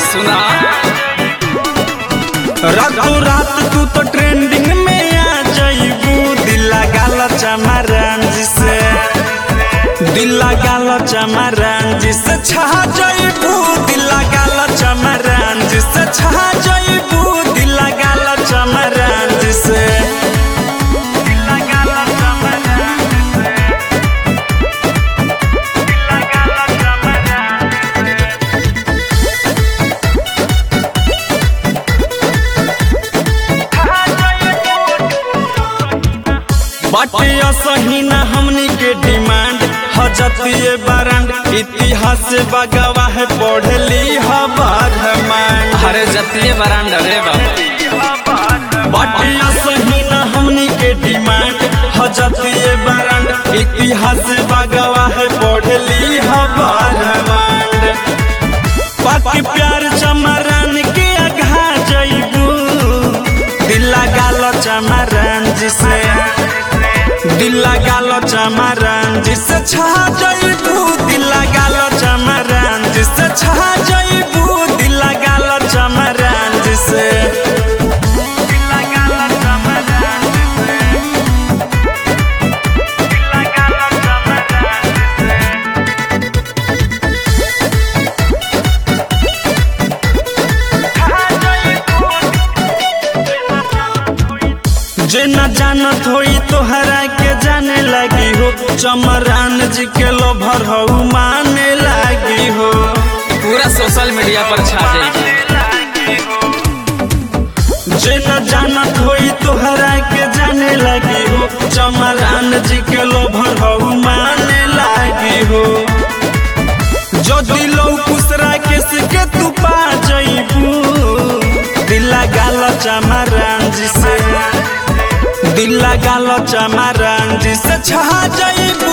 सुना रातों रात तू तो ट्रेंडिंग में आ जाइबू। दिल लगाला चमरान जिसे दिल लगाला चमरान जिसे छा जाइबू। दिल लगाला चमरान जिसे छा जाइबू। दिल लगाला चमरान जिसे बाटिया सही ना हमनी के डिमांड हजतिए बरांड इतिहास बगवा है पढ़ली हबार मान। अरे जतिये बरांडा रे बाबा। बाटिया सही ना हमनी के डिमांड हजतिए बरांड इतिहास बगवा है पढ़ली हबार मान। पाक प्यार चमरान के अघा जइबू। दिल लगाला चमरान जिसे दिल लगाला चमरान जिसे छा जाइबू। दिल लगाला चमरान जिसे छा जाइबू। दिल लगाला चमरान जिसे जे न जानत होई तोहरा के जाने लगी हो। चमरान जी के लोभर हो माने लगी हो। पूरा सोशल मीडिया पर छा जाएगी। जे न जानत होई तोहरा के जाने लगी हो। चमरान जी के लोभर हो माने लगी हो। जो दिलो कुसरा के तू पा जाइबू। दिल लगाला चमरान जी से दिल लगाला चमरान जिसे छा जाइबू।